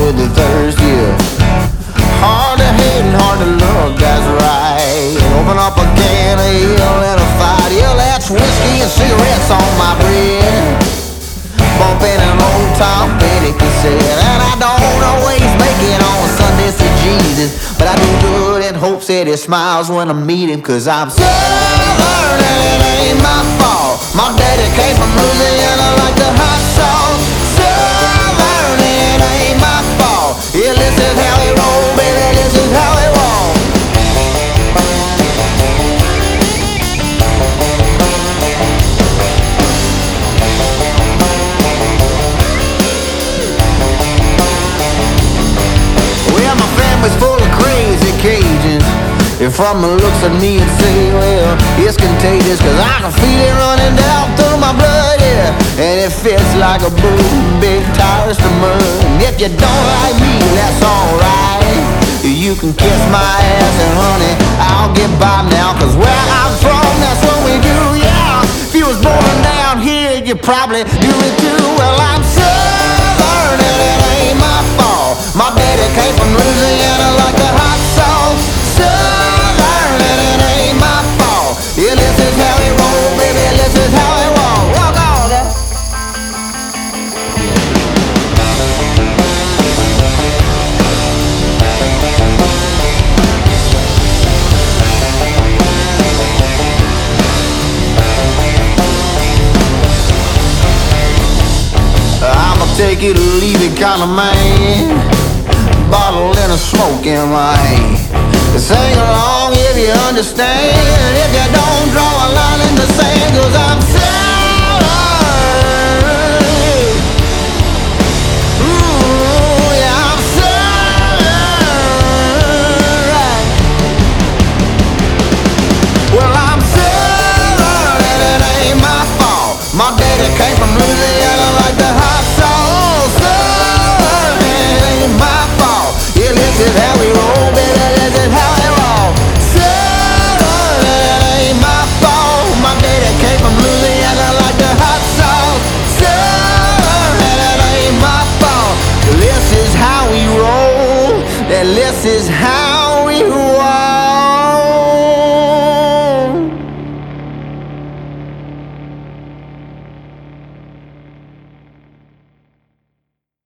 with the thirst, yeah. Hard to hate and hard to love, that's right. Open up a can of ale and a fight. Yeah, that's whiskey and cigarettes on my bread. Bumping an old Tom Petty cassette. And I don't always make it on Sundays to Jesus, but I do good and hope that he smiles when I meet him. Cause I'm Southern and it ain't my fault. My daddy came from Louisiana like the hot sauce. Southern and it ain't my fault. Yeah, this is how he roll, baby, this is how he walk. Well, my family's full of crazy Cajuns. And from the looks of me and say, well, it's contagious. Cause I can feel it running down through my blood, yeah. And it fits like a big tires to mud. And if you don't like me, that's alright. You can kiss my ass and honey, I'll get by now. Cause where I'm from, that's what we do, yeah. If you was born down here, you probably do it too. Well, I'm Southern and it ain't my fault. My daddy came from Louisiana like the hot sauce. Southern and it ain't my fault. Yeah, this is how he roll, baby, this is how he walk. Walk on that. I'ma take it or leave it kind of man. Bottle and a smoke in my hand. Sing along if you understand. If you don't, draw a line in the sand. Cause I'm